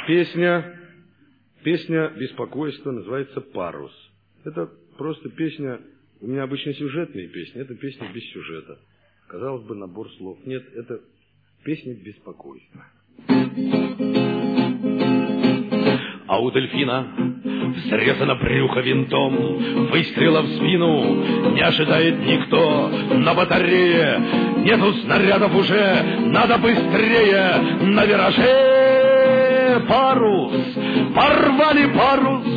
Песня беспокойства называется «Парус». Это просто песня, у меня обычно сюжетные песни, это песня без сюжета. Казалось бы, набор слов. Нет, это песня беспокойства. А у дельфина взрезано брюхо винтом, выстрела в спину не ожидает никто. На батарее нету снарядов уже, надо быстрее на вираже. Парус, порвали парус,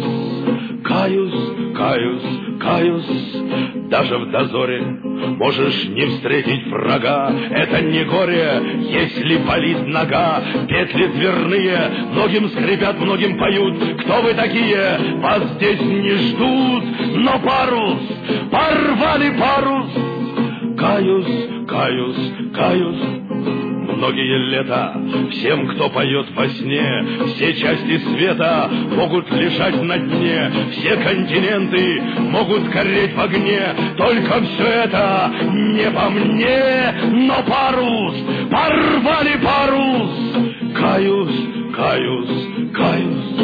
каюсь, даже в дозоре можешь не встретить врага. Это не горе, если болит нога. Петли дверные многим скрипят, многим поют. Кто вы такие? Вас здесь не ждут. Но парус, порвали парус. Каюсь. Многие лета всем, кто поет во сне, все части света могут лежать на дне, все континенты могут гореть в огне. Только все это не по мне, но парус, порвали парус. Каюсь.